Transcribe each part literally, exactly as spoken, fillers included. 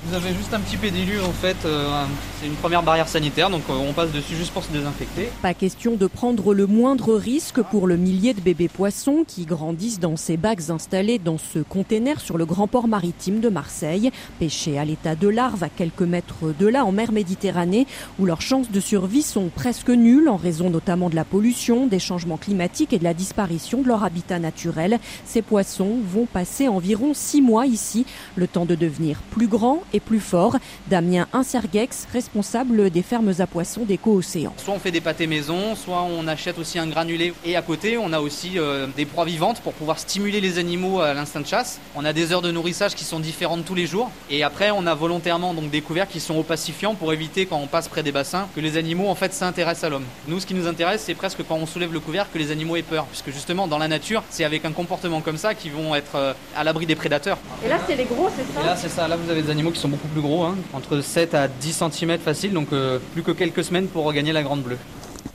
Vous avez juste un petit pédiluve en fait, euh, c'est une première barrière sanitaire, donc euh, on passe dessus juste pour se désinfecter. Pas question de prendre le moindre risque pour le millier de bébés poissons qui grandissent dans ces bacs installés dans ce container sur le grand port maritime de Marseille, pêchés à l'état de larves à quelques mètres de là en mer Méditerranée, où leurs chances de survie sont presque nulles en raison notamment de la pollution, des changements climatiques et de la disparition de leur habitat naturel. Ces poissons vont passer environ six mois ici, le temps de devenir plus grands et plus forts. Damien Insergex, responsable des fermes à poissons d'Éco-Océan. Soit on fait des pâtés maison, soit on achète aussi un granulé. Et à côté, on a aussi euh, des proies vivantes pour pouvoir stimuler les animaux à l'instinct de chasse. On a des heures de nourrissage qui sont différentes tous les jours. Et après, on a volontairement donc des couverts qui sont opacifiants pour éviter quand on passe près des bassins que les animaux en fait s'intéressent à l'homme. Nous, ce qui nous intéresse, c'est presque quand on soulève le couvert que les animaux aient peur, puisque justement dans la nature, c'est avec un comportement comme ça qu'ils vont être euh, à l'abri des prédateurs. Et là, c'est les gros, c'est ça ? Et là, c'est ça. Là, vous avez des animaux qui sont beaucoup plus gros, hein, entre sept à dix centimètres facile, donc euh, plus que quelques semaines pour regagner la grande bleue.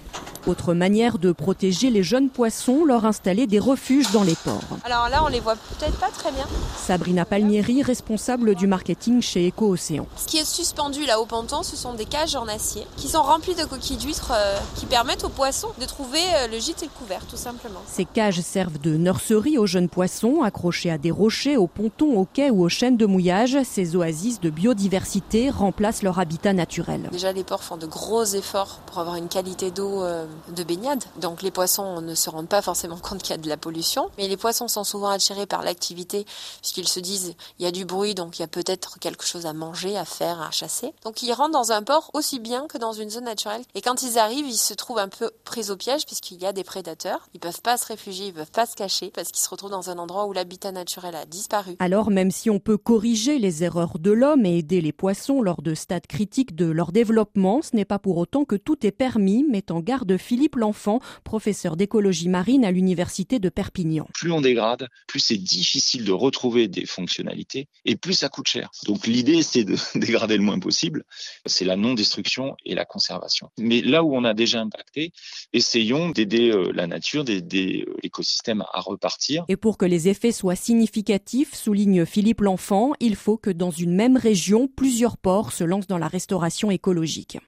Autre manière de protéger les jeunes poissons, leur installer des refuges dans les ports. Alors là, on les voit peut-être pas très bien. Sabrina Palmieri, responsable du marketing chez Éco-Océan. Ce qui est suspendu là au ponton, ce sont des cages en acier qui sont remplies de coquilles d'huîtres euh, qui permettent aux poissons de trouver euh, le gîte et le couvert, tout simplement. Ces cages servent de nurserie aux jeunes poissons, accrochés à des rochers, aux pontons, aux quais ou aux chaînes de mouillage. Ces oasis de biodiversité remplacent leur habitat naturel. Déjà, les ports font de gros efforts pour avoir une qualité d'eau euh, de baignade. Donc les poissons ne se rendent pas forcément compte qu'il y a de la pollution. Mais les poissons sont souvent attirés par l'activité puisqu'ils se disent il y a du bruit, donc il y a peut-être quelque chose à manger, à faire, à chasser. Donc ils rentrent dans un port aussi bien que dans une zone naturelle. Et quand ils arrivent, ils se trouvent un peu pris au piège puisqu'il y a des prédateurs. Ils peuvent pas se réfugier, ils peuvent pas se cacher parce qu'ils se retrouvent dans un endroit où l'habitat naturel a disparu. Alors même si on peut corriger les erreurs de l'homme et aider les poissons lors de stades critiques de leur développement, ce n'est pas pour autant que tout est permis, met en garde Philippe L'Enfant, professeur d'écologie marine à l'université de Perpignan. Plus on dégrade, plus c'est difficile de retrouver des fonctionnalités et plus ça coûte cher. Donc l'idée, c'est de dégrader le moins possible. C'est la non-destruction et la conservation. Mais là où on a déjà impacté, essayons d'aider la nature, d'aider l'écosystème à repartir. Et pour que les effets soient significatifs, souligne Philippe L'Enfant, il faut que dans une même région, plusieurs ports se lancent dans la restauration écologique.